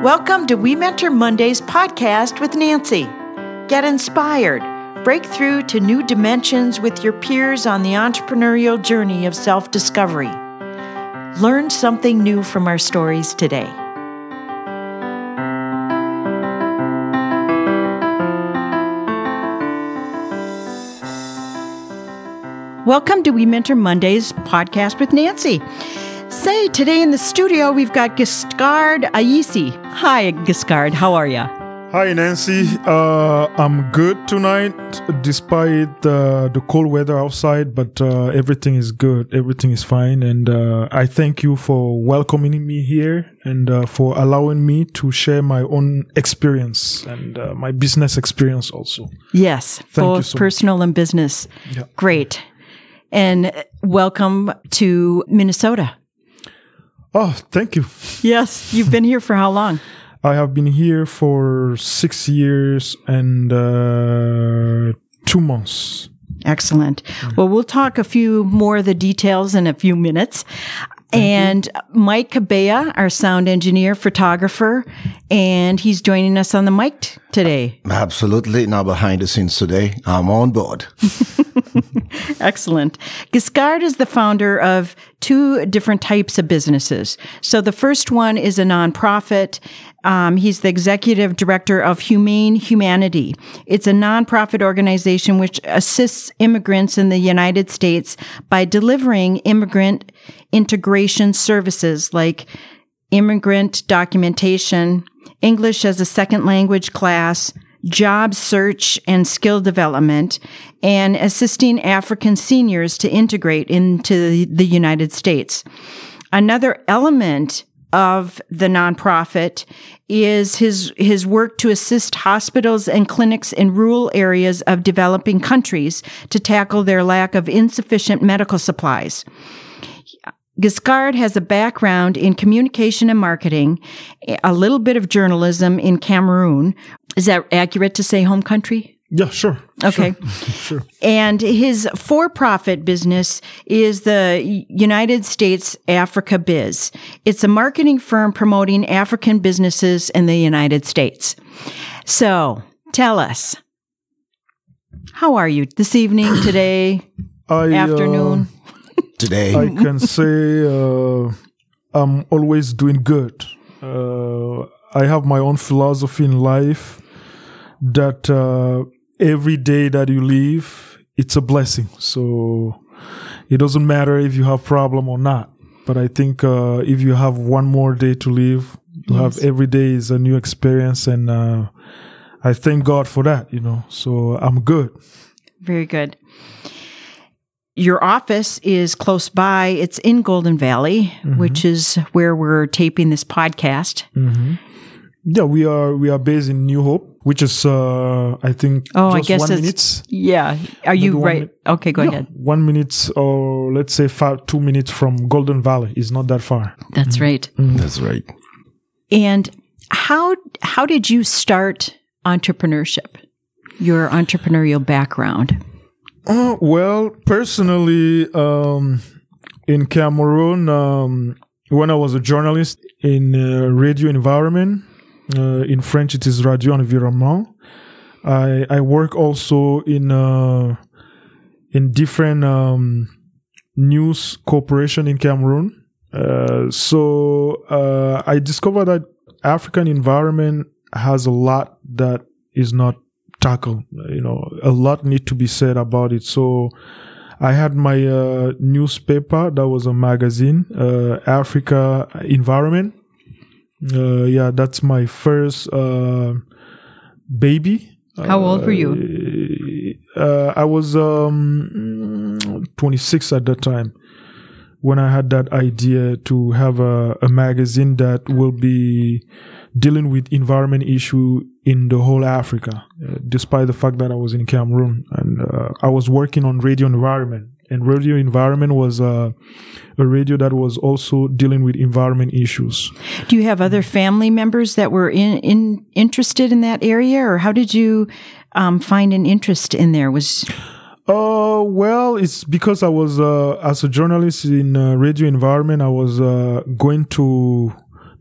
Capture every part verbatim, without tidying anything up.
Welcome to We Mentor Mondays podcast with Nancy. Get inspired. Break through to new dimensions with your peers on the entrepreneurial journey of self-discovery. Learn something new from our stories today. Welcome to We Mentor Mondays podcast with Nancy. Say, today in the studio, we've got Giscard Ayesi. Hi, Giscard. How are you? Hi, Nancy. Uh, I'm good tonight, despite uh, the cold weather outside, but uh, everything is good. Everything is fine. And uh, I thank you for welcoming me here and uh, for allowing me to share my own experience and uh, my business experience also. Yes, Thank both you so personal and business. Yeah. Great. And welcome to Minnesota. Oh, thank you. Yes, you've been here for how long? I have been here for six years and uh, two months. Excellent. Well, we'll talk a few more of the details in a few minutes. Thank and you. Mike Cabea, our sound engineer, photographer, and he's joining us on the mic t- today. Absolutely. Now behind the scenes today, I'm on board. Excellent. Giscard is the founder of two different types of businesses. So the first one is a nonprofit. Um, he's the executive director of Humane Humanity. It's a nonprofit organization which assists immigrants in the United States by delivering immigrant integration services like immigrant documentation, English as a second language class, job search and skill development, and assisting African seniors to integrate into the United States. Another element of the nonprofit is his his work to assist hospitals and clinics in rural areas of developing countries to tackle their lack of insufficient medical supplies. Giscard has a background in communication and marketing, a little bit of journalism in Cameroon. Is that accurate to say home country? Yeah, sure. Okay. Sure. sure. And his for-profit business is the United States Africa Biz. It's a marketing firm promoting African businesses in the United States. So, tell us, how are you this evening, today, I, afternoon? Uh, Today, I can say uh, I'm always doing good. Uh, I have my own philosophy in life that uh, every day that you live, it's a blessing. So it doesn't matter if you have problem or not. But I think uh, if you have one more day to live, you yes. have every day is a new experience. And uh, I thank God for that, you know. So I'm good. Very good. Your office is close by. It's in Golden Valley, mm-hmm. which is where we're taping this podcast. Mm-hmm. Yeah, we are we are based in New Hope, which is uh, I think oh, just I guess one it's, minute. Yeah, are you right? Minute. Okay, go yeah, ahead. One minute, or let's say five, two minutes from Golden Valley is not that far. That's mm-hmm. right. Mm-hmm. That's right. And how how did you start entrepreneurship? Your entrepreneurial background. Uh, well, personally, um, in Cameroon, um, when I was a journalist in uh, radio environment, uh, in French it is Radio Environnement, I, I work also in uh, in different um, news corporation in Cameroon. Uh, so uh, I discovered that African environment has a lot that is not tackle. You know, a lot need to be said about it. So I had my uh, newspaper that was a magazine, uh, Africa Environment. Uh, yeah, that's my first uh, baby. How old were you? Uh, I was um, twenty-six at that time when I had that idea to have a, a magazine that will be dealing with environment issue in the whole Africa, uh, despite the fact that I was in Cameroon and uh, I was working on Radio Environment. And Radio Environment was uh, a radio that was also dealing with environment issues. Do you have other family members that were in, in interested in that area, or how did you um, find an interest in there? Was Uh, well, it's because I was, uh, as a journalist in uh, Radio Environment, I was uh, going to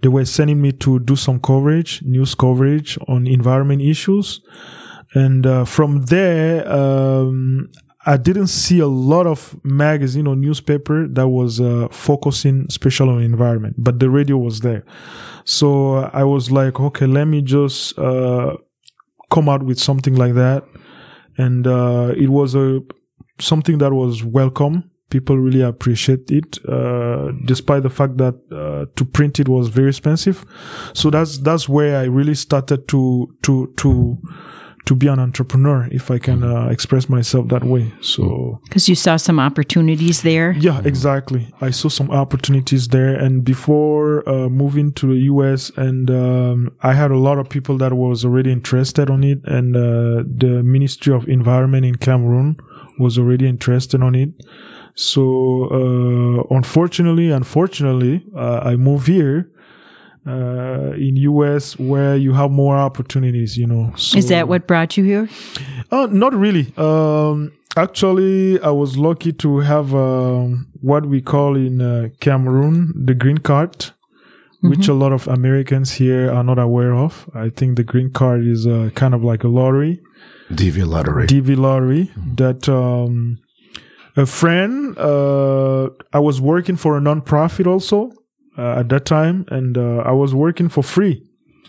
they were sending me to do some coverage, news coverage on environment issues. And uh, from there, um, I didn't see a lot of magazine or newspaper that was uh, focusing special on environment, but the radio was there. So I was like, okay, let me just uh, come out with something like that. And uh, it was a something that was welcome. People really appreciate it, uh, despite the fact that uh, to print it was very expensive. So that's that's where I really started to to to to be an entrepreneur, if I can uh, express myself that way. So because you saw some opportunities there. Yeah, exactly. I saw some opportunities there, and before uh, moving to the U S, and um, I had a lot of people that was already interested on it, and uh, the Ministry of Environment in Cameroon was already interested on it. So, uh, unfortunately, unfortunately, uh, I moved here, uh, in U S where you have more opportunities, you know. So, is that what brought you here? Uh, not really. Um, actually, I was lucky to have, um, what we call in, uh, Cameroon, the green card, mm-hmm. which a lot of Americans here are not aware of. I think the green card is, uh, kind of like a lottery. D V lottery. D V lottery mm-hmm. that, um, a friend, uh, I was working for a non-profit also, uh, at that time, and, uh, I was working for free,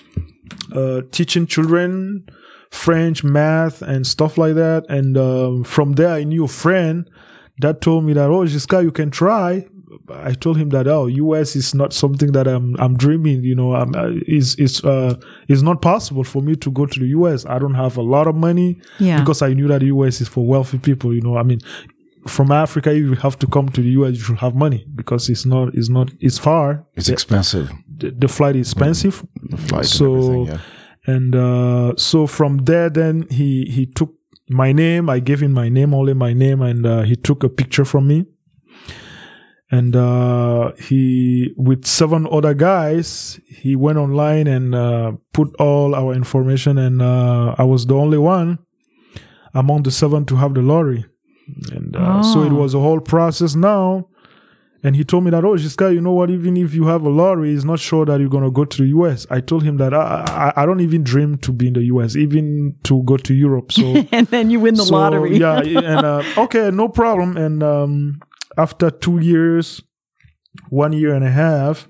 uh, teaching children French, math, and stuff like that. And, um, from there, I knew a friend that told me that, oh, Giscard, you can try. I told him that, oh, U S is not something that I'm, I'm dreaming, you know, I'm, uh, is, is, uh, it's not possible for me to go to the U S. I don't have a lot of money yeah. because I knew that the U S is for wealthy people, you know, I mean, from Africa, if you have to come to the U S, you should have money because it's not, it's not, it's far. It's expensive. The, the flight is expensive. The flight so, and everything, yeah. And, uh, so from there, then he, he took my name. I gave him my name, only my name. And, uh, he took a picture from me. And, uh, he, with seven other guys, he went online and, uh, put all our information. And, uh, I was the only one among the seven to have the lottery. And uh, oh. so it was a whole process now. And he told me that, oh, Giscard, you know what? Even if you have a lottery, it's not sure that you're going to go to the U S. I told him that I, I, I don't even dream to be in the U S, even to go to Europe. So and then you win the so, lottery. yeah. And uh, okay, no problem. And um, after two years, one year and a half,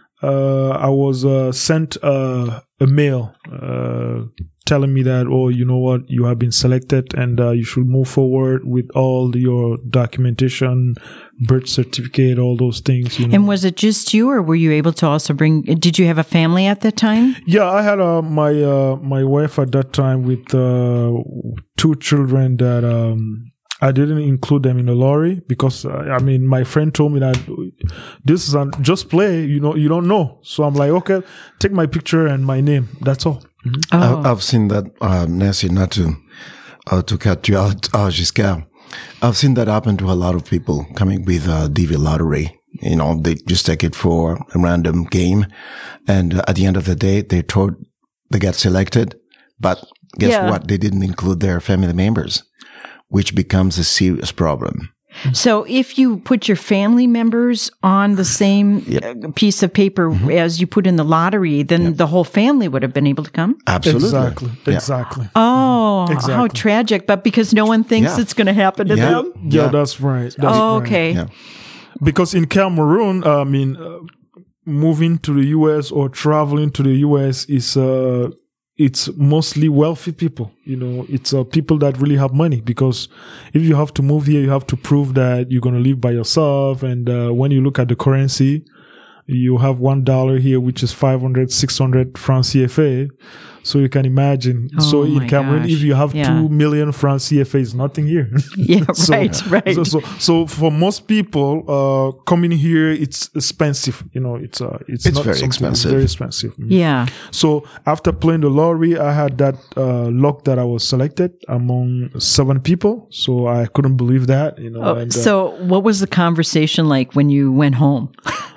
uh, I was uh, sent uh, a mail uh, telling me that, oh, you know what, you have been selected and uh, you should move forward with all your documentation, birth certificate, all those things. You know. And was it just you, or were you able to also bring, did you have a family at that time? Yeah, I had uh, my uh, my wife at that time with uh, two children that um, I didn't include them in the lottery because, uh, I mean, my friend told me that this is, an, just play, you know, you don't know. So I'm like, okay, take my picture and my name. That's all. Mm-hmm. Oh. I've seen that, uh, Nancy, not to, uh, to cut you out, uh, Giscard. I've seen that happen to a lot of people coming with a D V lottery. You know, they just take it for a random game. And uh, at the end of the day, they told they got selected. But guess yeah. what? They didn't include their family members, which becomes a serious problem. So if you put your family members on the same Yep. piece of paper Mm-hmm. as you put in the lottery, then Yep. the whole family would have been able to come? Absolutely. Exactly. Yeah. Exactly. Oh, Exactly. how tragic. But because no one thinks Yeah. it's going to happen to Yeah. them? Yeah, Yeah. that's right. That's Oh, right. okay. Yeah. Because in Cameroon, I mean, uh, moving to the U S or traveling to the U S is, uh, it's mostly wealthy people. You know, it's uh, people that really have money, because if you have to move here, you have to prove that you're going to live by yourself. And uh, when you look at the currency, you have one dollar here, which is five hundred, six hundred francs C F A. So you can imagine. Oh so in my Cameroon, gosh. if you have Yeah. two million francs C F A, it's nothing here. Yeah, So- right, right. So, so, so for most people, uh, coming here, it's expensive. You know, it's, uh, it's, It's not very something- expensive. Very expensive. Mm. Yeah. So after playing the lottery, I had that, uh, luck that I was selected among seven people. So I couldn't believe that, you know. Oh, and, uh, so what was the conversation like when you went home?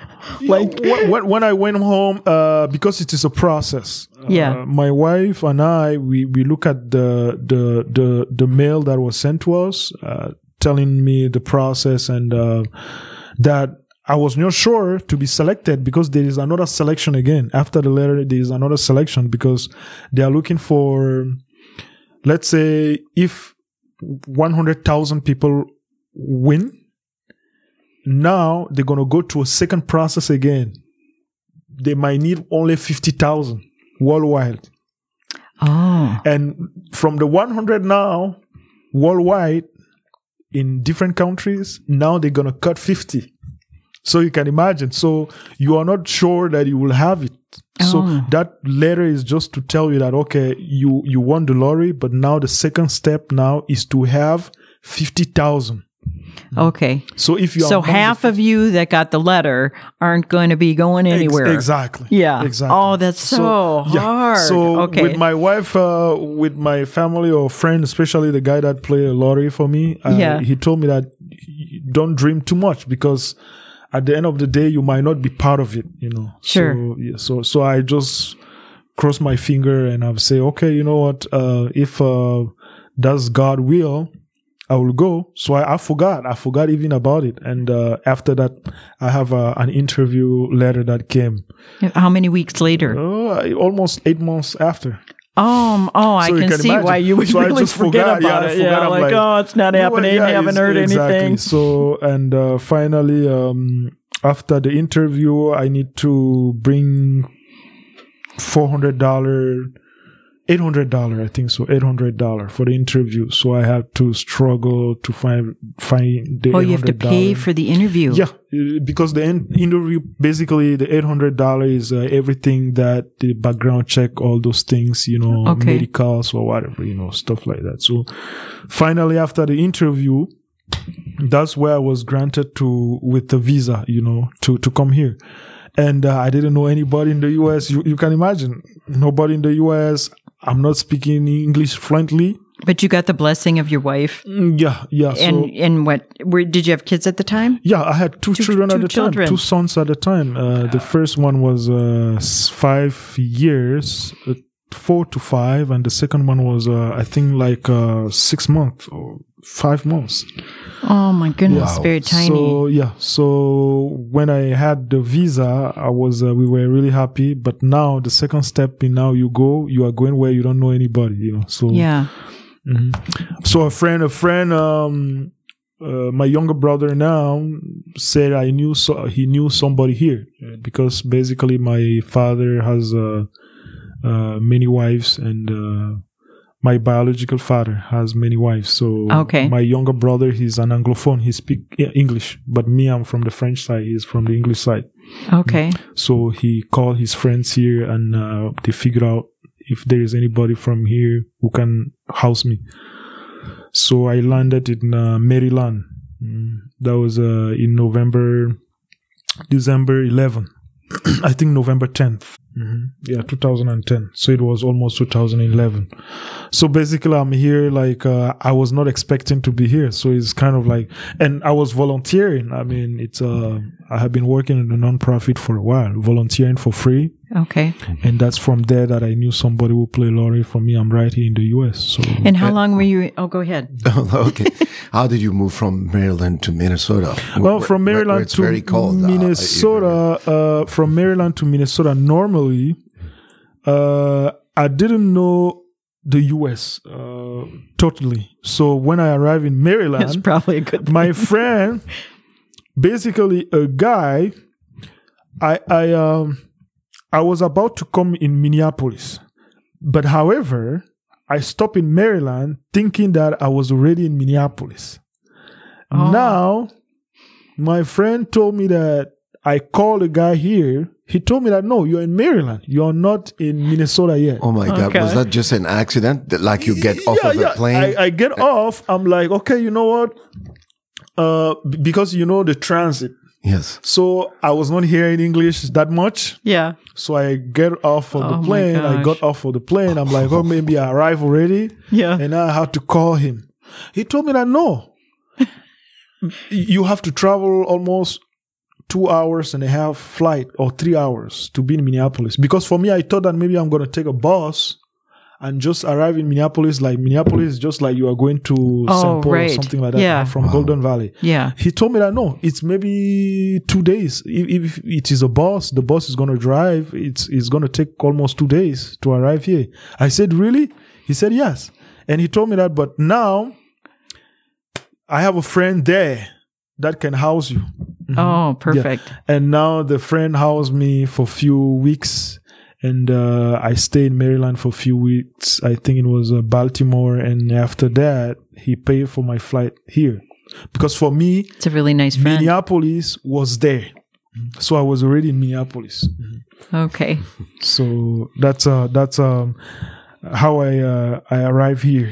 like when, when- when I went home, uh, because it is a process. Yeah. Uh, my wife and I, we, we look at the, the, the, the mail that was sent to us, uh, telling me the process and, uh, that I was not sure to be selected because there is another selection again. After the letter, there is another selection because they are looking for, let's say, if one hundred thousand people win, now they're going to go to a second process again. They might need only fifty thousand worldwide. Oh. And from the one hundred now, worldwide, in different countries, now they're going to cut fifty. So you can imagine. So you are not sure that you will have it. Oh. So that letter is just to tell you that, okay, you, you won the lottery, but now the second step now is to have fifty thousand. Okay. So if you are So among half the of you that got the letter aren't going to be going anywhere. Ex- exactly. Yeah. Exactly. Oh, that's so, yeah. hard. So okay. with my wife, uh, with my family or friend, especially the guy that played a lottery for me, uh, Yeah. he told me that don't dream too much because at the end of the day, you might not be part of it, you know. Sure. So, yeah, so, so I just cross my finger and I say, okay, you know what? Uh, if, uh, that's God will, I will go. So I, I forgot. I forgot even about it. And, uh, after that, I have uh, an interview letter that came. How many weeks later? Uh, almost eight months after. Um, oh, So I you can, can see imagine. why you would So I really just forget forgot. about Yeah, I it. forgot. Yeah, I'm like, like, oh, it's not You know what? happening. Yeah, haven't it's- heard exactly. anything. So, and uh, finally, um, after the interview, I need to bring four hundred dollars, eight hundred dollars, I think so, eight hundred dollars for the interview. So I have to struggle to find find the Oh, you have to pay for the interview. Yeah, uh, because the in- interview, basically the eight hundred dollars is uh, everything that the background check, all those things, you know, Okay. medicals or whatever, you know, stuff like that. So finally, after the interview, that's where I was granted to, with the visa, you know, to, to come here. And uh, I didn't know anybody in the U S. You, you can imagine, nobody in the U S. I'm not speaking English fluently. But you got the blessing of your wife. Mm, Yeah, yeah. And So, and what? Where did you have kids at the time? yeah, I had two, Two- children two at the children. time, two sons at the time. Uh, the first one was uh, s- five years, uh, four to five, and the second one was, uh, I think, like uh, six months or five months. Oh my goodness, Wow. very tiny. So yeah, so when I had the visa, I was uh, we were really happy. But now the second step in now you go, you are going where you don't know anybody, you know. So yeah. mhm. So a friend, a friend, um, uh, my younger brother now said I knew so he knew somebody here uh, because basically my father has uh, uh, many wives and. Uh, My biological father has many wives. So Okay. my younger brother, he's an Anglophone. He speaks English. But me, I'm from the French side. He's from the English side. Okay. So he called his friends here and uh, they figured out if there is anybody from here who can house me. So I landed in uh, Maryland. Mm, that was uh, in November, December eleventh. I think November tenth. Mm-hmm. Yeah, two thousand ten. So it was almost two thousand eleven. So basically, I'm here like uh, I was not expecting to be here. So it's kind of like, and I was volunteering. I mean, it's uh, I have been working in a nonprofit for a while, volunteering for free, Okay. and that's from there that I knew somebody would play lottery for me. I'm right here in the U S. So And how long were you? Oh, go ahead. Okay. How did you move from Maryland to Minnesota? Well, Where- from where- Maryland where it's to very cold, uh, Minnesota, uh, from Maryland to Minnesota, normally, uh, I didn't know the U S uh, totally. So when I arrived in That's Maryland, probably a good thing. my friend, basically a guy, I I um I was about to come in Minneapolis, but however, I stopped in Maryland thinking that I was already in Minneapolis. Oh. Now, my friend told me that I called a guy here. He told me that no, you're in Maryland. You're not in Minnesota yet. Oh my God. Okay. Was that just an accident? That, like you get off yeah, of yeah. a plane? I, I get off. I'm like, okay, you know what? Uh, b- because you know the transit. Yes. So I was not hearing English that much. Yeah. So I get off of Oh the my plane. I gosh. got off of the plane. I'm like, oh, maybe I arrived already. Yeah. And I had to call him. He told me that no, you have to travel almost two hours and a half flight or three hours to be in Minneapolis. Because for me, I thought that maybe I'm going to take a bus and just arrive in Minneapolis, like Minneapolis is just like you are going to Oh, Saint Paul right. or something like that Yeah. from Golden Valley. Yeah. He told me that no, it's maybe two days. If, if it is a bus, the bus is going to drive. It's it's going to take almost two days to arrive here. I said, really? He said, yes. And he told me that, but now I have a friend there that can house you. Oh, perfect. Yeah. And now the friend housed me for a few weeks. And uh, I stayed in Maryland for a few weeks. I think it was uh, Baltimore. And after that, he paid for my flight here. Because for me, It's a really nice friend. Minneapolis was there. So I was already in Minneapolis. Okay. So that's uh, that's um, how I uh, I arrived here.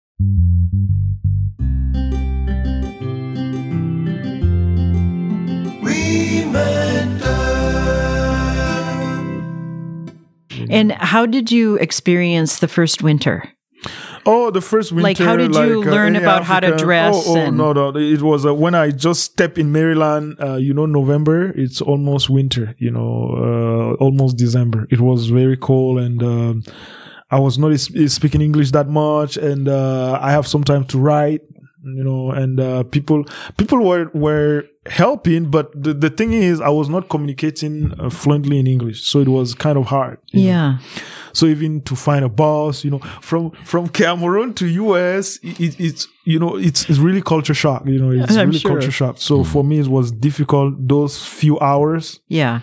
And how did you experience the first winter? Oh, the first winter. Like, how did you like, uh, learn any about how to African- dress Oh, oh and- no, no. It was uh, when I just stepped in Maryland, uh, you know, November, it's almost winter, you know, uh, almost December. It was very cold and, um I was not is- is speaking English that much, and, uh, I have some time to write, you know, and, uh, people, people were, were helping, but the, the thing is, I was not communicating uh, fluently in English. So it was kind of hard. you know. Yeah. So even to find a boss, you know, from from Cameroon to U S, it, it's you know it's, it's really culture shock. You know, it's I'm really sure. culture shock. So for me, it was difficult those few hours Yeah.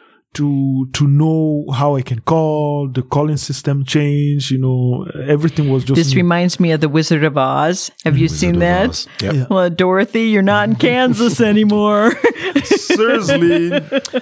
to to know how I can call. The calling system changed. You know, everything was just This new. reminds me of the Wizard of Oz. Have you seen Wizard of that? Oz. Yep. Yeah. Well, Dorothy, you're not in Kansas anymore. seriously,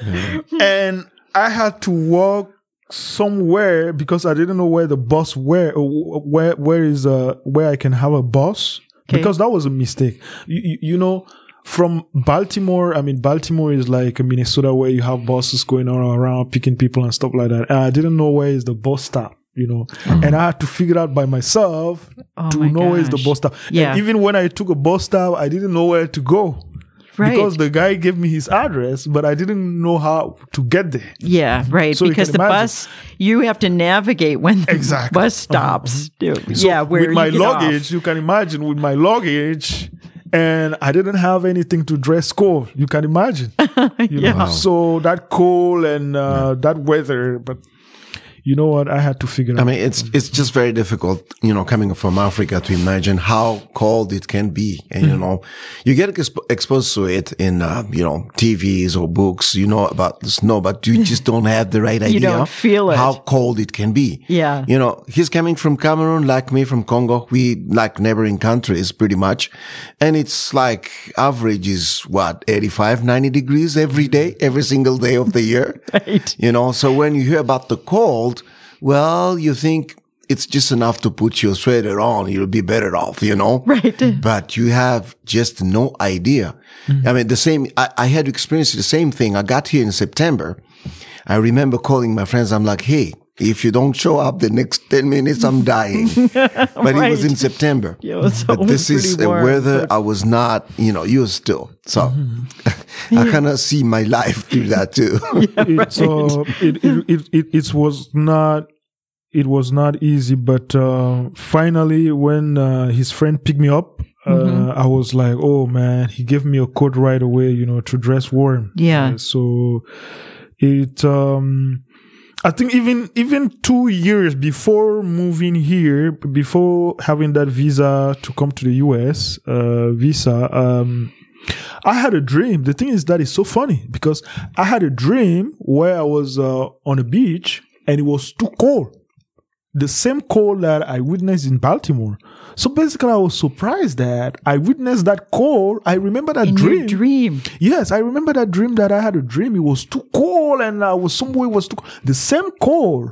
and I had to walk somewhere because I didn't know where the bus where where where is uh where I can have a bus Okay. because that was a mistake. You, you, you know, from Baltimore, I mean Baltimore is like Minnesota where you have buses going all around picking people and stuff like that. And I didn't know where is the bus stop. You know, and I had to figure out by myself Oh to my know where is the gosh. bus stop. Yeah. And even when I took a bus stop, I didn't know where to go. Right. Because the guy gave me his address, but I didn't know how to get there. Yeah, right. So you because can the imagine. bus, you have to navigate when the Exactly. bus stops. So yeah, where with my you get luggage, off. you can imagine with my luggage, and I didn't have anything to dress cold. You can imagine. You Yeah. know? So that cold and uh, that weather, but you know what? I had to figure I out. mean, it's it's just very difficult, you know, coming from Africa to imagine how cold it can be. And, you know, you get exp- exposed to it in, uh, you know, T Vs or books, you know, about the snow, but you just don't have the right idea. don't feel it. How cold it can be. Yeah. You know, he's coming from Cameroon, like me from Congo. We like neighboring countries pretty much. And it's like average is what, eighty-five, ninety degrees every day, every single day of the year. Right. You know, so when you hear about the cold, well, you think it's just enough to put your sweater on. You'll be better off, you know? Right. But you have just no idea. I mean, the same, I, I had experienced the same thing. I got here in September. I remember calling my friends. I'm like, hey, if you don't show up the next ten minutes, I'm dying. But it was in September. Yeah, it was But this always is pretty a warm, weather but- I was not, you know, used to. So I kind of see my life through that too. it's uh, it, it, it it it was not it was not easy, but uh, finally when uh, his friend picked me up, uh, Mm-hmm. I was like, oh man, he gave me a coat right away, you know, to dress warm. Yeah. Uh, so it um I think even even two years before moving here, before having that visa to come to the U S uh, visa, um, I had a dream. The thing is that it's so funny because I had a dream where I was uh, on a beach and it was too cold. The same cold that I witnessed in Baltimore. So basically, I was surprised that I witnessed that cold. I remember that In dream. your dream. Yes, I remember that dream that I had a dream. It was too cold and I was somewhere it was too cold. The same cold.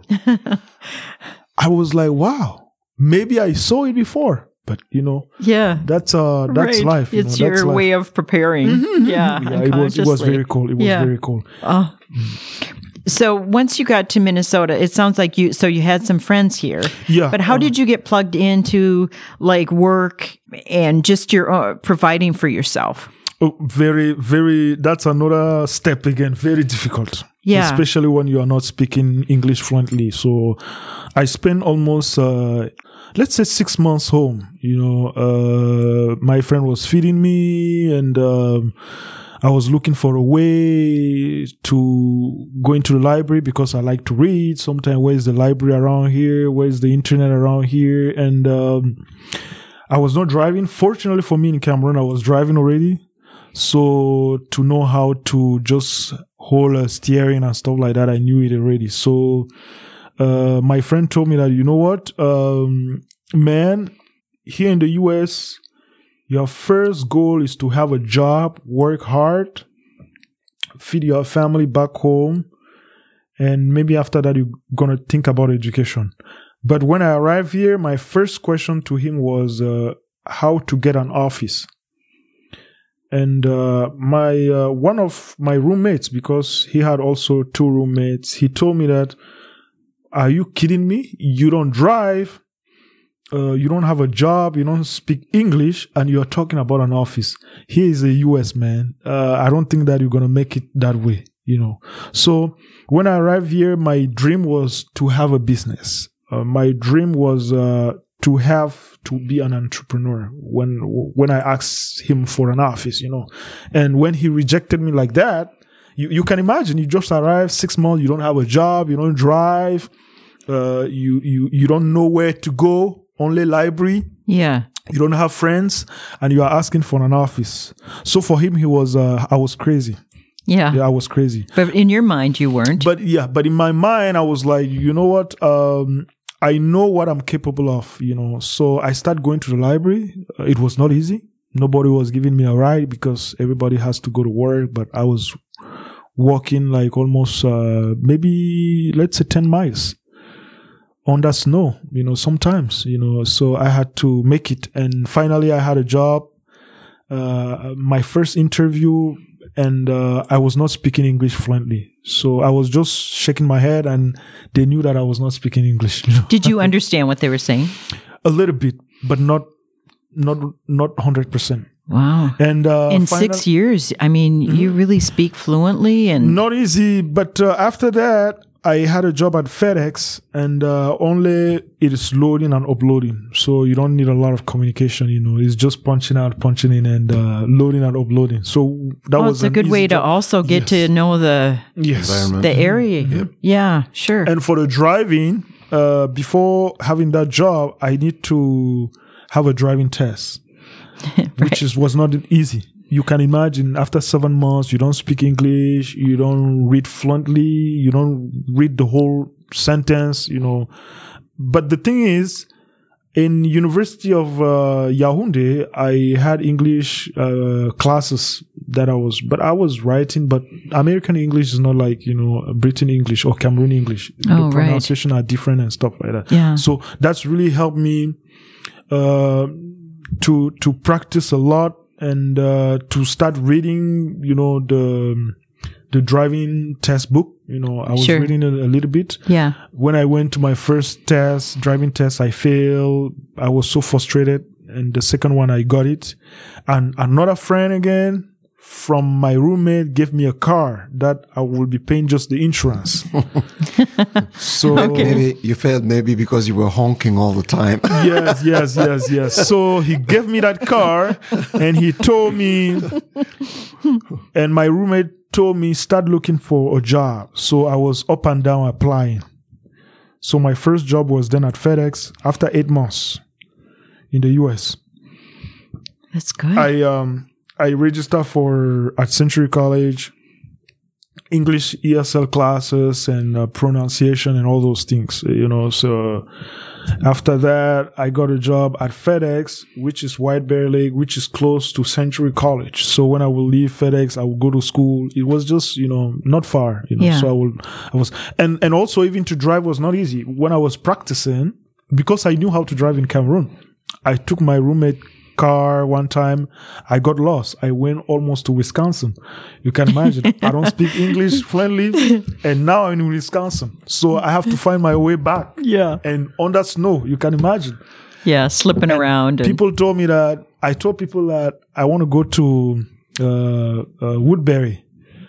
I was like, wow, maybe I saw it before. But you know, Yeah. that's uh that's right. life. You It's know, your that's life. way of preparing. Yeah. Yeah, it was it was unconsciously. very cold. It was Yeah. very cold. Oh. So once you got to Minnesota, it sounds like you, so you had some friends here. Yeah, But how uh, did you get plugged into like work and just your uh, providing for yourself? Oh, very, very, that's another step again. Very difficult. Yeah. Especially when you are not speaking English fluently. So I spent almost, uh, let's say six months home. You know, uh, my friend was feeding me and, um, I was looking for a way to go into the library because I like to read. Sometimes, where's the library around here? Where's the internet around here? And, um, I was not driving. Fortunately for me in Cameroon, I was driving already. So to know how to just hold a steering and stuff like that, I knew it already. So, uh, my friend told me that, you know what, um, man, here in the U S, your first goal is to have a job, work hard, feed your family back home, and maybe after that, you're going to think about education. But when I arrived here, my first question to him was uh, how to get an office. And uh, my uh, one of my roommates, because he had also two roommates, he told me that, are you kidding me? You don't drive, uh, you don't have a job, you don't speak English, and you're talking about an office. Here is a U S, man. Uh, I don't think that you're going to make it that way, you know. So when I arrived here, my dream was to have a business. Uh, my dream was uh, to have to be an entrepreneur when when I asked him for an office, you know. And when he rejected me like that, you, you can imagine, you just arrived six months, you don't have a job, you don't drive, uh, you, you, you don't know where to go, only library. Yeah. You don't have friends, and you are asking for an office. So for him, he was, uh, I was crazy. Yeah. Yeah, I was crazy. But in your mind, you weren't. But yeah, but in my mind, I was like, you know what? Um, I know what I'm capable of, you know. So I started going to the library. Uh, it was not easy. Nobody was giving me a ride because everybody has to go to work. But I was walking like almost, uh, maybe, let's say ten miles on that snow, you know, sometimes, you know. So I had to make it. And finally, I had a job. Uh, my first interview, and uh, I was not speaking English fluently. So I was just shaking my head, and they knew that I was not speaking English. You know? Did you understand what they were saying? A little bit, but not not not one hundred percent. Wow. And uh, in final, six years, I mean, mm-hmm. you really speak fluently. And not easy, but uh, after that, I had a job at FedEx, and uh, only it is loading and uploading. So you don't need a lot of communication, you know. It's just punching out, punching in, and uh, loading and uploading. So that oh, was it's a good way job. to also get yes. to know the yes. the area. Yep. Yeah, sure. And for the driving, uh, before having that job, I need to have a driving test, right. which is was not easy. You can imagine after seven months, you don't speak English, you don't read fluently, you don't read the whole sentence, you know. But the thing is, in University of uh, Yaoundé, I had English uh, classes that I was, but I was writing, but American English is not like, you know, Britain English or Cameroon English. Oh, the pronunciation right. are different and stuff like that. Yeah. So that's really helped me uh, to to practice a lot. And uh, to start reading, you know, the the driving test book, you know, I was sure. reading it a little bit. Yeah. When I went to my first test, driving test, I failed. I was so frustrated. And the second one, I got it. And another friend again from my roommate gave me a car that I will be paying just the insurance. So okay. Maybe you failed maybe because you were honking all the time. yes, yes, yes, yes. So he gave me that car, and he told me, and my roommate told me, start looking for a job. So I was up and down applying. So my first job was then at FedEx after eight months in the U S. That's good. I um I registered for at Century College, English E S L classes and uh, pronunciation and all those things, you know. So after that, I got a job at FedEx, which is White Bear Lake, which is close to Century College. So when I will leave FedEx, I will go to school. It was just, you know, not far, you know. Yeah. So I will, I was, and, and also even to drive was not easy. When I was practicing, because I knew how to drive in Cameroon, I took my roommate car one time. I got lost. I went almost to Wisconsin. You can imagine. I don't speak English fluently, and now I'm in Wisconsin. So I have to find my way back. Yeah. And on that snow, you can imagine. Yeah, slipping and around. And people told me that, I told people that I want to go to uh, uh, Woodbury.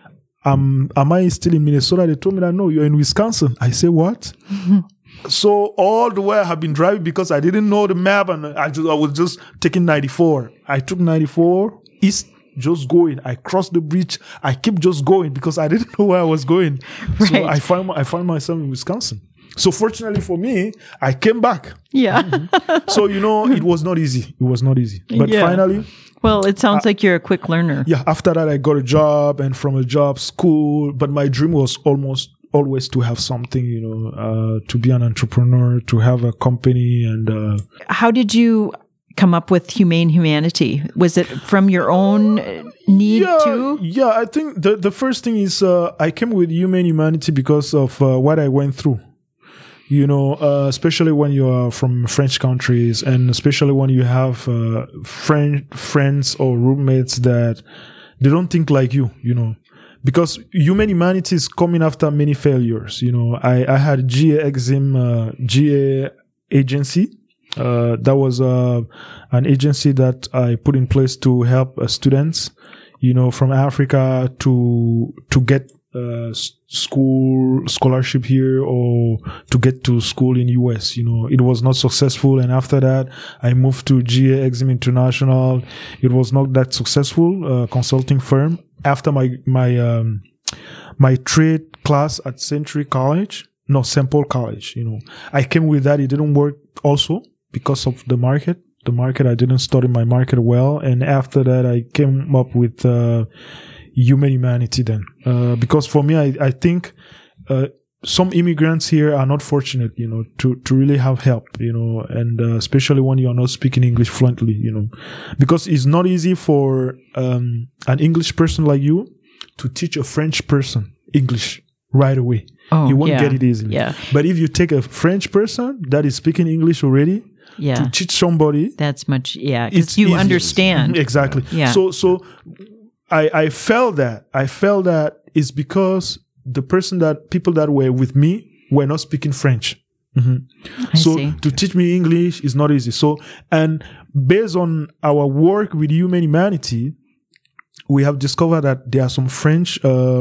Um, am I still in Minnesota? They told me that, no, you're in Wisconsin. I say, what? Mm-hmm. So all the way I have been driving because I didn't know the map, and I, just, I was just taking ninety-four. I took ninety-four east, just going. I crossed the bridge. I keep just going because I didn't know where I was going. Right. So I found I found myself in Wisconsin. So fortunately for me, I came back. Yeah. Mm-hmm. So, you know, it was not easy. It was not easy. But yeah. finally. Well, it sounds I, like you're a quick learner. Yeah. After that, I got a job, and from a job, school. But my dream was almost always to have something, you know, uh, to be an entrepreneur, to have a company. And uh, how did you come up with Humane Humanity? Was it from your own need yeah, too? Yeah, I think the, the first thing is uh, I came with Humane Humanity because of uh, what I went through. You know, uh, especially when you are from French countries, and especially when you have uh, friend, friends or roommates that they don't think like you, you know. Because Humane Humanity is coming after many failures. You know, I, I had G A Exim, uh, G A agency. Uh, that was uh, an agency that I put in place to help uh, students, you know, from Africa to to get uh, school scholarship here or to get to school in U S. You know, it was not successful, and after that, I moved to G A Exim International. It was not that successful, uh, consulting firm. After my my um, my trade class at Century College, no, Saint Paul College, you know, I came with that. It didn't work also because of the market. The market, I didn't study my market well, and after that, I came up with uh, Humane Humanity then. Uh, because for me, I I think uh, some immigrants here are not fortunate, you know, to, to really have help, you know, and uh, especially when you are not speaking English fluently, you know, because it's not easy for um, an English person like you to teach a French person English right away. Oh, you won't yeah. get it easily. Yeah. But if you take a French person that is speaking English already, yeah. to teach somebody, that's much, yeah, because you easier. understand. Exactly. Yeah. So, so I, I felt that, I felt that it's because the person that, people that were with me were not speaking French. Mm-hmm. I so see. to teach me English is not easy. So, and based on our work with Humane Humanity, we have discovered that there are some French, uh,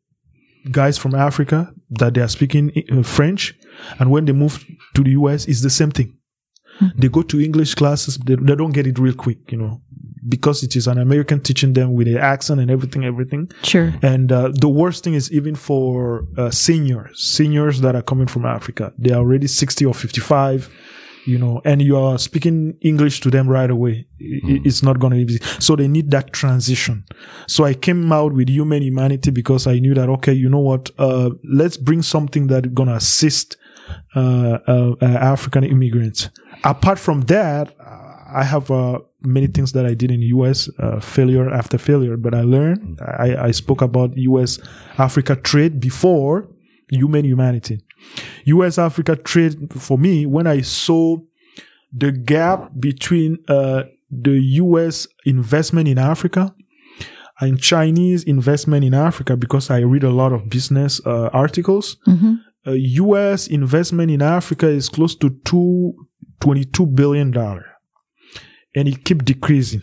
guys from Africa that they are speaking uh, French. And when they move to the U S, it's the same thing. Mm-hmm. They go to English classes, they, they don't get it real quick, you know, because it is an American teaching them with an accent and everything, everything. Sure. And uh, the worst thing is even for uh, seniors, seniors that are coming from Africa. They are already sixty or fifty-five, you know, and you are speaking English to them right away. Mm. It's not going to be easy. So they need that transition. So I came out with Humane Humanity because I knew that, okay, you know what, uh, let's bring something that is going to assist uh, uh, uh, African immigrants. Apart from that, I have uh, many things that I did in the U S, uh, failure after failure, but I learned, I, I spoke about U S Africa trade before Humane Humanity. U S Africa trade, for me, when I saw the gap between uh, the U S investment in Africa and Chinese investment in Africa, because I read a lot of business uh, articles, mm-hmm. uh, U S investment in Africa is close to two twenty-two billion dollars. And it kept decreasing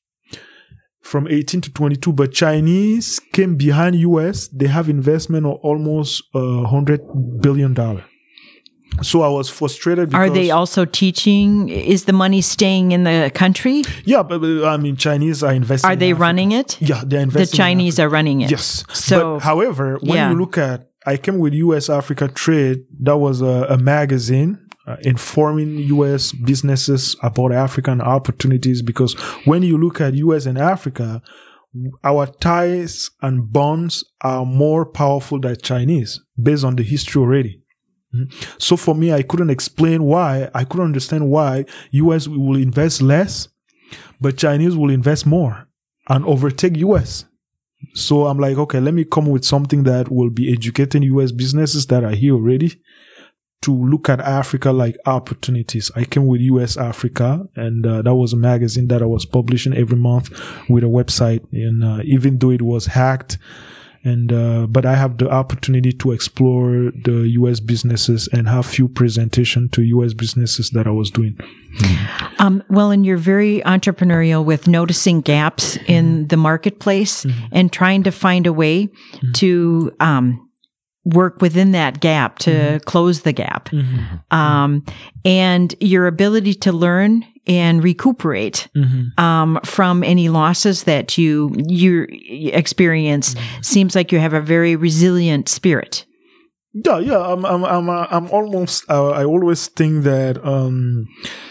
from eighteen to twenty-two. But Chinese came behind U S. They have investment of almost uh, one hundred billion dollars. So I was frustrated because... Are they also teaching? Is the money staying in the country? Yeah, but, but I mean, Chinese are investing. Are they in running it? Yeah, they're investing. The Chinese are running it. Yes. So, but however, when yeah. you look at... I came with U S Africa Trade. That was a, a magazine Uh, informing U S businesses about African opportunities, because when you look at U S and Africa, our ties and bonds are more powerful than Chinese based on the history already. Mm-hmm. So for me, I couldn't explain why, I couldn't understand why U S will invest less, but Chinese will invest more and overtake U S. So I'm like, okay, let me come with something that will be educating U S businesses that are here already to look at Africa like opportunities. I came with U S Africa, and uh, that was a magazine that I was publishing every month with a website. And uh, even though it was hacked, And, uh, but I have the opportunity to explore the U S businesses and have few presentation to U S businesses that I was doing. Mm-hmm. Um, well, and you're very entrepreneurial with noticing gaps mm-hmm. in the marketplace mm-hmm. and trying to find a way mm-hmm. to, um, work within that gap to mm-hmm. close the gap. Mm-hmm. Um, and your ability to learn and recuperate, mm-hmm. um, from any losses that you, you experience mm-hmm. seems like you have a very resilient spirit. Yeah, yeah. I'm, I'm, I'm, I'm almost, uh, I always think that, um,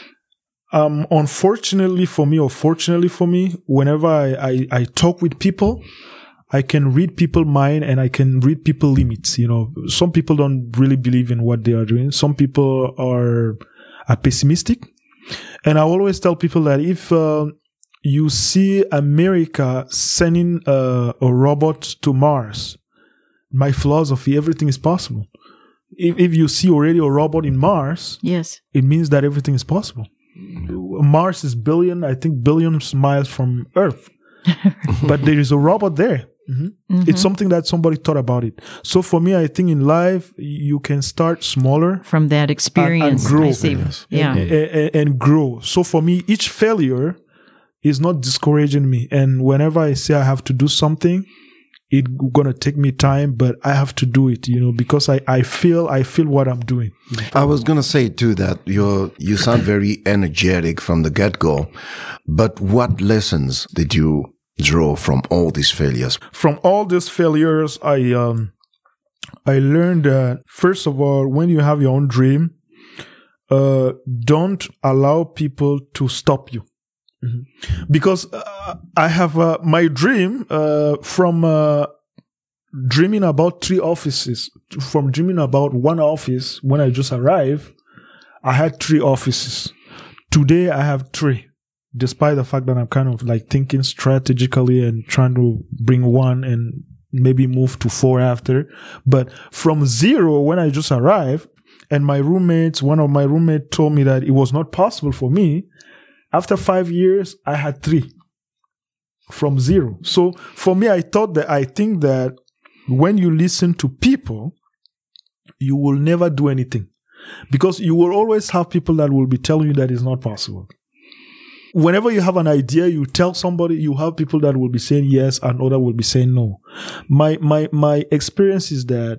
um, unfortunately for me or fortunately for me, whenever I, I, I talk with people, I can read people's mind and I can read people's limits. You know, some people don't really believe in what they are doing. Some people are, are pessimistic. And I always tell people that if uh, you see America sending uh, a robot to Mars, my philosophy, everything is possible. If, if you see already a robot in Mars, yes, it means that everything is possible. Mars is billion, I think billions miles from Earth. But there is a robot there. Mm-hmm. Mm-hmm. It's something that somebody thought about it. So for me, I think in life, you can start smaller. From that experience. And, and grow. I see. Yes. Yeah. And, and, and grow. So for me, each failure is not discouraging me. And whenever I say I have to do something, it's going to take me time, but I have to do it, you know, because I, I feel, I feel what I'm doing. I was going to say too that you're, you sound very energetic from the get-go, but what lessons did you draw from all these failures? From all these failures, I um, I learned that, first of all, when you have your own dream, uh, don't allow people to stop you. Mm-hmm. Because uh, I have uh, my dream uh, from uh, dreaming about three offices, from dreaming about one office when I just arrived, I had three offices. Today, I have three. Despite the fact that I'm kind of like thinking strategically and trying to bring one and maybe move to four after. But from zero, when I just arrived, and my roommates, one of my roommates told me that it was not possible for me. After five years, I had three from zero. So for me, I thought that, I think that when you listen to people, you will never do anything, because you will always have people that will be telling you that it's not possible. Whenever you have an idea, you tell somebody, you have people that will be saying yes and others will be saying no. My, my, my experience is that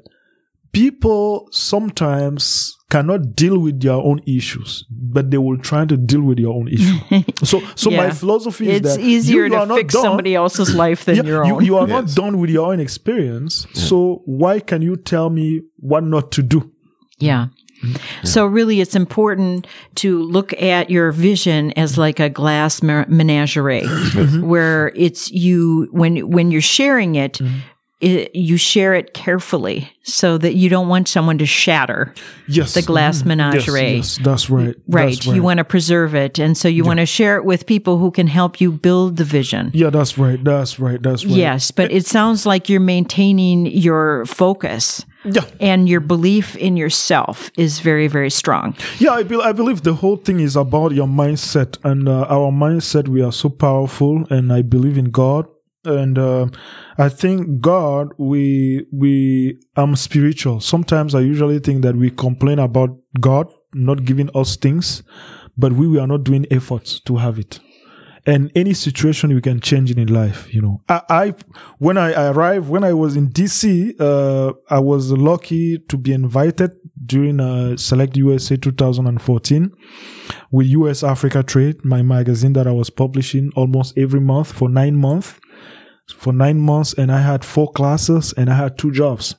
people sometimes cannot deal with their own issues, but they will try to deal with your own issue. So, so yeah. my philosophy is it's that easier you, you to fix done. somebody else's life than yeah, your you, own. You are yes. not done with your own experience. Yeah. So why can you tell me what not to do? Yeah. Yeah. So really, it's important to look at your vision as like a glass menagerie, mm-hmm. where it's you, when, when you're sharing it, mm-hmm. it, you share it carefully so that you don't want someone to shatter yes. the glass mm-hmm. menagerie. Yes, yes, that's right. Right. That's right. You want to preserve it. And so you yeah. want to share it with people who can help you build the vision. Yeah, that's right. That's right. That's right. Yes. But it sounds like you're maintaining your focus. Yeah. And your belief in yourself is very, very strong. Yeah, I, be- I believe the whole thing is about your mindset. And uh, our mindset, we are so powerful. And I believe in God. And uh, I think God, we, we, I'm spiritual. Sometimes I usually think that we complain about God not giving us things, but we, we are not doing efforts to have it. And any situation we can change it in life, you know. I, I when I arrived, when I was in D C, uh, I was lucky to be invited during uh, Select U S A two thousand fourteen with U S Africa Trade, my magazine that I was publishing almost every month for nine months. For nine months, and I had four classes and I had two jobs.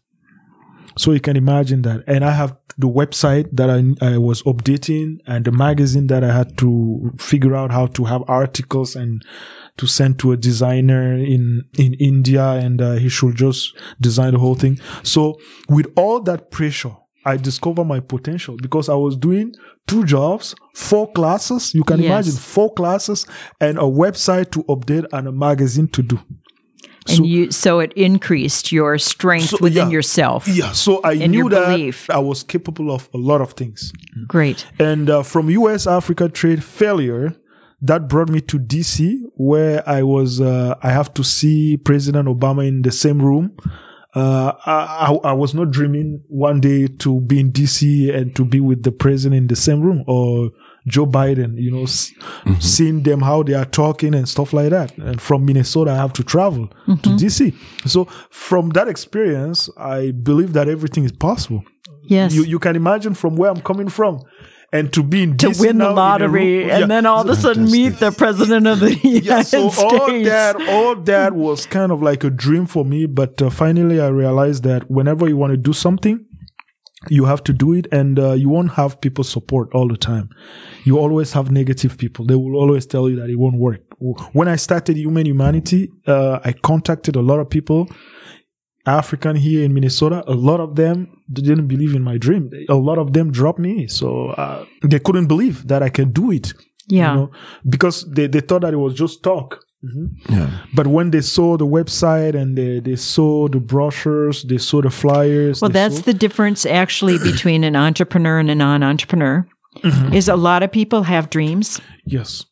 So you can imagine that. And I have the website that I, I was updating and the magazine that I had to figure out how to have articles and to send to a designer in, in India, and uh, he should just design the whole thing. So with all that pressure, I discovered my potential because I was doing two jobs, four classes. You can yes. imagine four classes and a website to update and a magazine to do. And so, you, so it increased your strength so, yeah, within yourself. Yeah, so I knew that belief. I was capable of a lot of things. Great. And uh, from U S Africa Trade failure, that brought me to D C, where I was, uh, I have to see President Obama in the same room. Uh, I, I, I was not dreaming one day to be in D C and to be with the president in the same room, or Joe Biden, you know, mm-hmm. seeing them, how they are talking and stuff like that. And from Minnesota, I have to travel mm-hmm. to D C. So from that experience, I believe that everything is possible. Yes. You, you can imagine from where I'm coming from. And to be in to D C win the lottery, room, and yeah. then all of a sudden meet the president of the United yeah, so States. all that, all that was kind of like a dream for me. But uh, finally, I realized that whenever you want to do something, you have to do it, and uh, you won't have people support all the time. You always have negative people. They will always tell you that it won't work. When I started Human Humanity, uh, I contacted a lot of people, African here in Minnesota. A lot of them didn't believe in my dream. A lot of them dropped me. So uh, they couldn't believe that I can do it. Yeah. You know, because they, they thought that it was just talk. Mm-hmm. Yeah. But when they saw the website and they, they saw the brochures, they saw the flyers. Well, that's saw- the difference actually between an entrepreneur and a non-entrepreneur. Mm-hmm. Is a lot of people have dreams. Yes.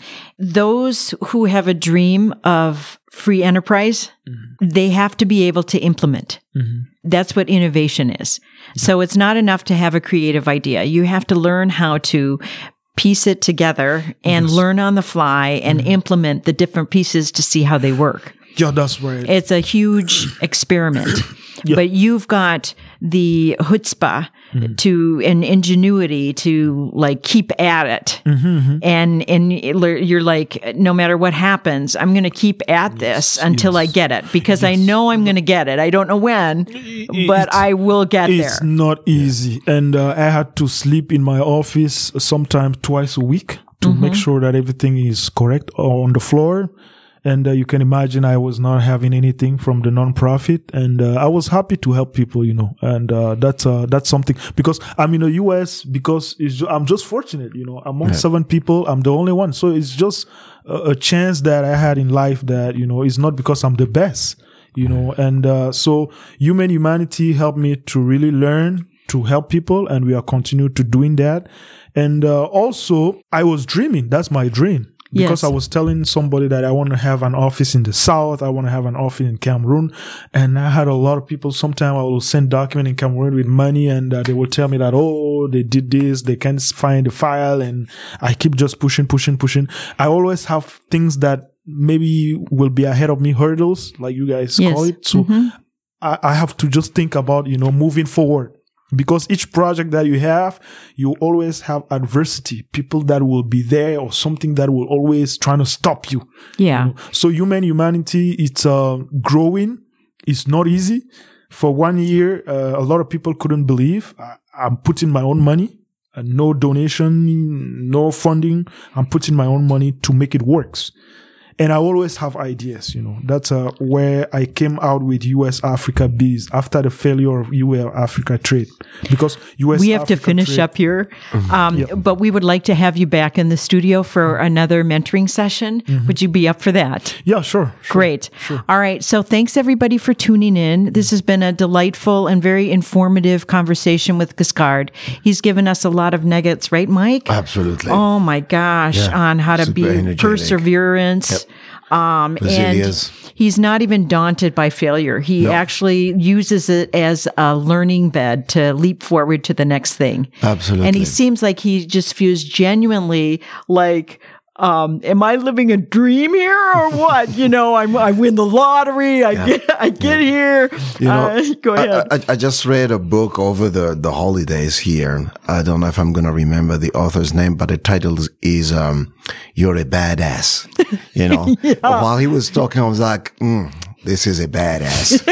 Those who have a dream of free enterprise, mm-hmm. they have to be able to implement. Mm-hmm. That's what innovation is. So it's not enough to have a creative idea. You have to learn how to piece it together and yes. learn on the fly and mm-hmm. implement the different pieces to see how they work. Yeah, that's right. It's a huge experiment. Yeah. But you've got the chutzpah mm-hmm. to and ingenuity to like keep at it, mm-hmm. and and you're like, no matter what happens, I'm going to keep at this yes, until yes. I get it, because yes. I know I'm going to get it. I don't know when, but it's, I will get it's there. It's not easy, and uh, I had to sleep in my office sometimes twice a week to mm-hmm. make sure that everything is correct on the floor. And uh, you can imagine I was not having anything from the nonprofit, and uh, I was happy to help people, you know. And uh, that's uh, that's something, because I'm in the U S because it's ju- I'm just fortunate, you know. Among yeah. seven people, I'm the only one, so it's just a, a chance that I had in life that, you know, it's not because I'm the best, you know. And uh, so Human Humanity helped me to really learn to help people, and we are continuing to doing that. And uh, also, I was dreaming. That's my dream. Because yes. I was telling somebody that I want to have an office in the South, I want to have an office in Cameroon, and I had a lot of people. Sometimes I will send document in Cameroon with money, and uh, they will tell me that, oh, they did this, they can't find the file, and I keep just pushing, pushing, pushing. I always have things that maybe will be ahead of me, hurdles, like you guys yes. call it. So mm-hmm. I, I have to just think about, you know, moving forward. Because each project that you have, you always have adversity, people that will be there, or something that will always trying to stop you. Yeah. You know? So Human Humanity, it's uh, growing. It's not easy. For one year, uh, a lot of people couldn't believe. I, I'm putting my own money, uh, no donation, no funding. I'm putting my own money to make it work. And I always have ideas, you know. That's uh, where I came out with U S Africa Biz after the failure of U S Africa trade. Because U S We have Africa to finish trade, up here. Um, yeah. But we would like to have you back in the studio for another mentoring session. Mm-hmm. Would you be up for that? Yeah, sure. sure Great. Sure. All right. So thanks everybody for tuning in. This has been a delightful and very informative conversation with Giscard. He's given us a lot of nuggets, right, Mike? Absolutely. Oh my gosh, yeah. on how to Super be energetic. perseverance. Yep. Um, and he's not even daunted by failure. He no. actually uses it as a learning bed to leap forward to the next thing. Absolutely. And he seems like he just feels genuinely like, um, am I living a dream here or what? You know, I, I win the lottery. I yeah. get, I get yeah. here. You know, uh, go ahead. I, I, I just read a book over the, the holidays here. I don't know if I'm going to remember the author's name, but the title is, um, You're a Badass. You know, yeah. while he was talking, I was like, mm, this is a badass.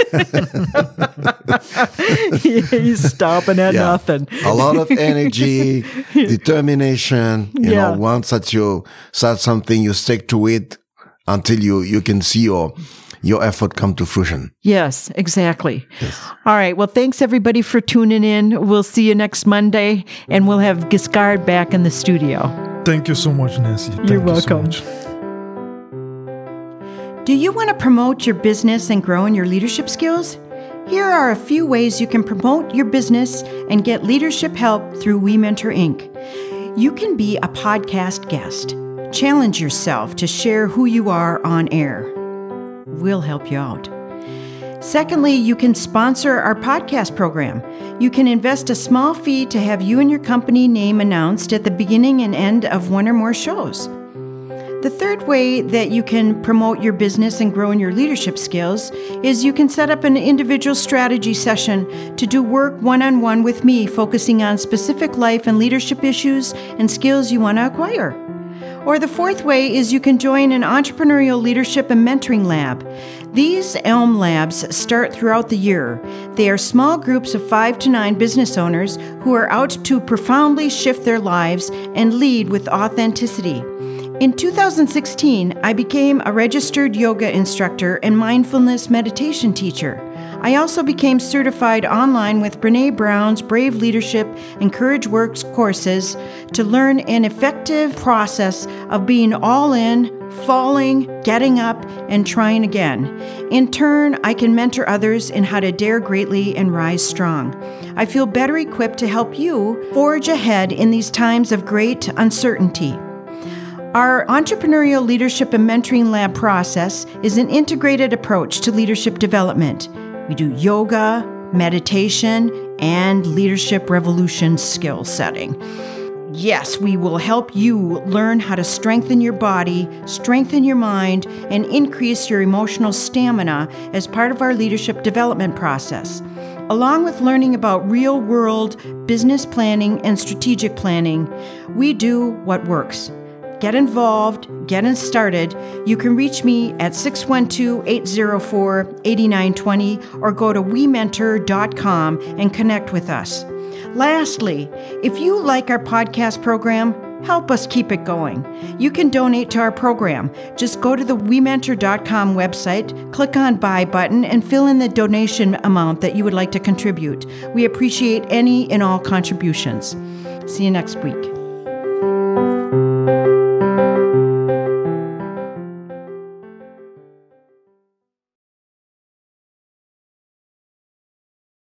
He's stopping at yeah. nothing. A lot of energy, determination. You yeah. know, once that you start something, you stick to it until you, you can see your, your effort come to fruition. Yes, exactly. Yes. All right. Well, thanks everybody for tuning in. We'll see you next Monday, and we'll have Giscard back in the studio. Thank you so much, Nancy. Thank You're welcome. You so much. Do you want to promote your business and grow in your leadership skills? Here are a few ways you can promote your business and get leadership help through We Mentor Incorporated. You can be a podcast guest. Challenge yourself to share who you are on air. We'll help you out. Secondly, you can sponsor our podcast program. You can invest a small fee to have you and your company name announced at the beginning and end of one or more shows. The third way that you can promote your business and grow in your leadership skills is you can set up an individual strategy session to do work one-on-one with me, focusing on specific life and leadership issues and skills you want to acquire. Or the fourth way is you can join an entrepreneurial leadership and mentoring lab. These ELM labs start throughout the year. They are small groups of five to nine business owners who are out to profoundly shift their lives and lead with authenticity. In two thousand sixteen, I became a registered yoga instructor and mindfulness meditation teacher. I also became certified online with Brené Brown's Brave Leadership and Courage Works courses to learn an effective process of being all in, falling, getting up, and trying again. In turn, I can mentor others in how to dare greatly and rise strong. I feel better equipped to help you forge ahead in these times of great uncertainty. Our Entrepreneurial Leadership and Mentoring Lab process is an integrated approach to leadership development. We do yoga, meditation, and leadership revolution skill setting. Yes, we will help you learn how to strengthen your body, strengthen your mind, and increase your emotional stamina as part of our leadership development process. Along with learning about real-world business planning and strategic planning, we do what works. Get involved, get it started. You can reach me at six one two, eight zero four, eight nine two zero or go to we mentor dot com and connect with us. Lastly, if you like our podcast program, help us keep it going. You can donate to our program. Just go to the we mentor dot com website, click on Buy button, and fill in the donation amount that you would like to contribute. We appreciate any and all contributions. See you next week.